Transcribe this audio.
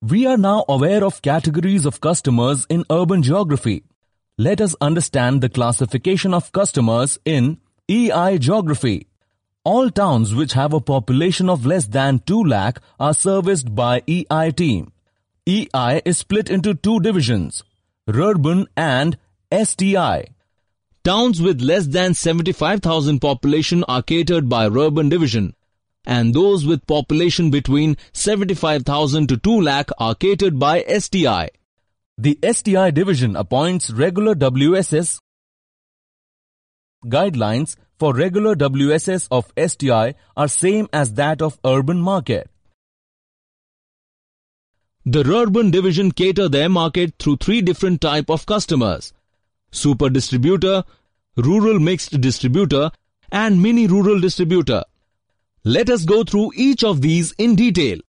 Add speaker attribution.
Speaker 1: We are now aware of categories of customers in urban geography. Let us understand the classification of customers in EI geography. All towns which have a population of less than 2 lakh are serviced by EI team. EI is split into two divisions, Rurban and STI. Towns with less than 75,000 population are catered by Rurban division, and those with population between 75,000 to 2 lakh are catered by STI. The STI division appoints regular WSS. Guidelines for regular WSS of STI are same as that of urban market. The Rurban division cater their market through three different type of customers: super distributor, rural mixed distributor, and mini rural distributor. Let us go through each of these in detail.